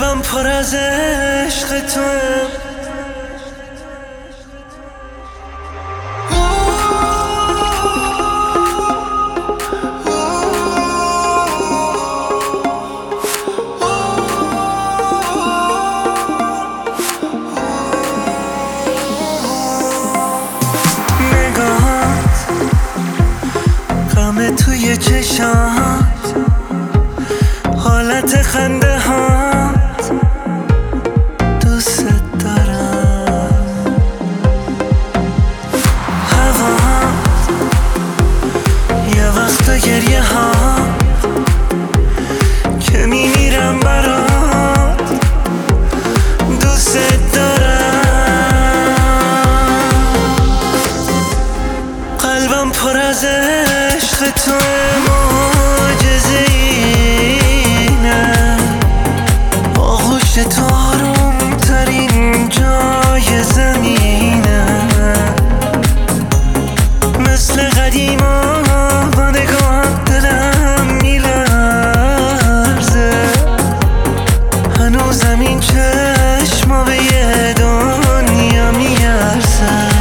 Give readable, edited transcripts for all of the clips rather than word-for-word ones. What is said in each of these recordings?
قلبم پر از عشق توئه. غم توی چشات، حالت خنده هات، دوست دارم. هوات، یه وقتا گریه هات که میمیرم برات، دوست دارم. قلبم پر از عشق توئه، معجزه‌اینه، آغوش تو آروم ترین جای زمینه. مثل قدیما با نگاهت دلم میلرزه، هنوزم این چشما به یه دنیا میارزه.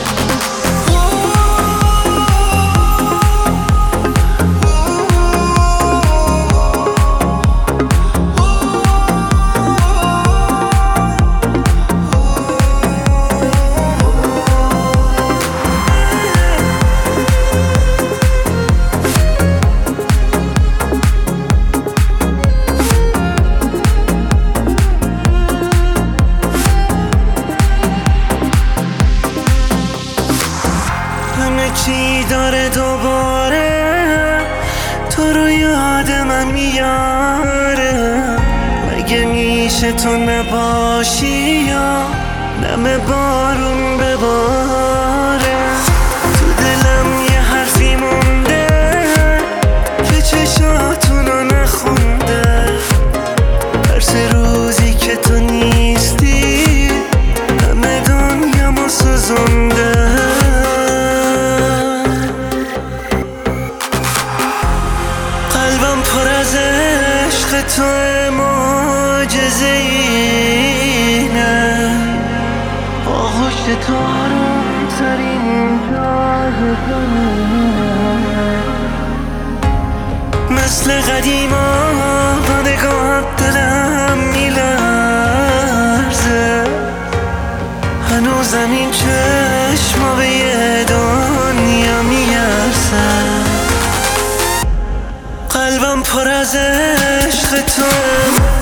همه چی داره دوباره، تو رو یاد من میاره. مگه میشه تو نباشی یا نم بارون بباره؟ تو دلم یه حرفی مونده که چشاتونو نخونده. ترس روزی که تو نیستی همه دنیامو سوزونده. قلبم پر از عشق توئه، معجزه‌اینه، آغوش تو آروم ترین جای زمینه. مثل قدیما با نگاهت دلم میلرزه، هنوزم این چشما به یه دنیا میارزه. قلبم پر از عشق توئه.